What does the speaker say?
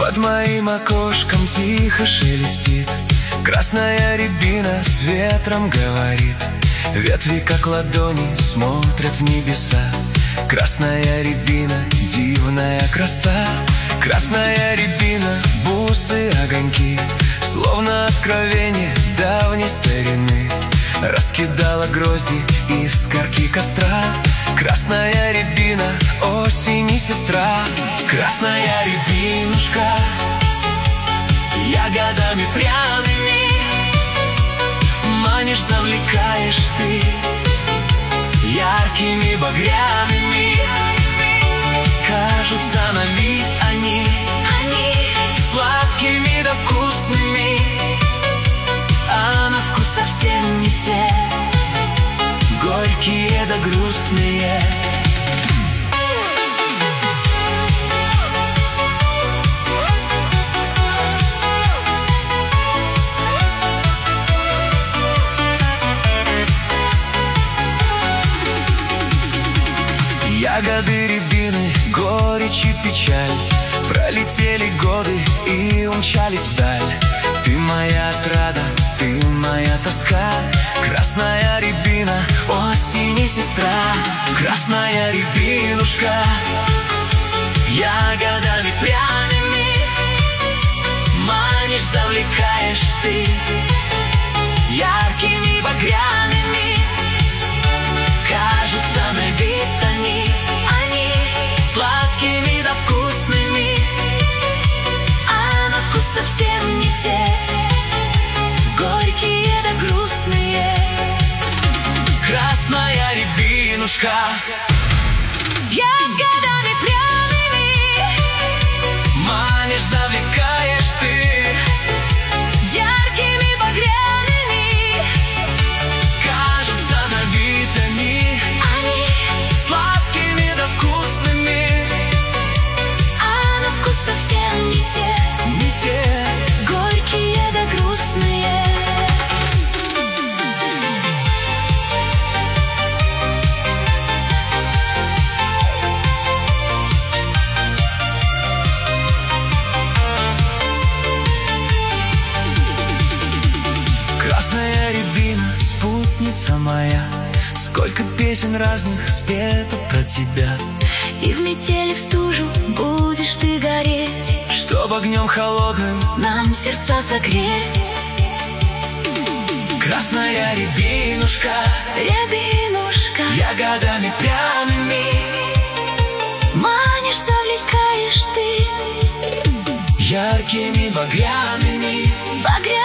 Под моим окошком тихо шелестит красная рябина, с ветром говорит. Ветви, как ладони, смотрят в небеса. Красная рябина, дивная краса. Красная рябина, бусы, огоньки, словно откровение давней старины. Раскидала грозди искорки костра. Красная рябина, осени сестра. Красная рябинушка, ягодами пряными манишь, завлекаешь ты яркими багряными. Кажутся на вид они сладкими да вкусными, а на вкус совсем не те, горькие да грустные. Ягоды рябины, горечь и печаль, пролетели годы и умчались вдаль. Ты моя отрада, ты моя тоска. Красная рябина, осени сестра. Красная рябинушка, ягодами пряными манишь, завлекаешь ты яркими багряными. Кажутся на вид они сладкими да вкусными, а на вкус совсем не те, горькие да грустные. Красная рябинушка, ягодами пряными манишь, завлекаешь ты яркими багряными. Кажутся на вид они сладкими да вкусными, а на вкус совсем не те, горькие да грустные. Красная рябина, спутница моя, сколько песен разных спето про тебя. И в метели, в стужу будешь ты гореть, чтоб огнем холодным нам сердца согреть. Красная рябинушка, рябинушка, ягодами пряными манишь, завлекаешь ты яркими багряными.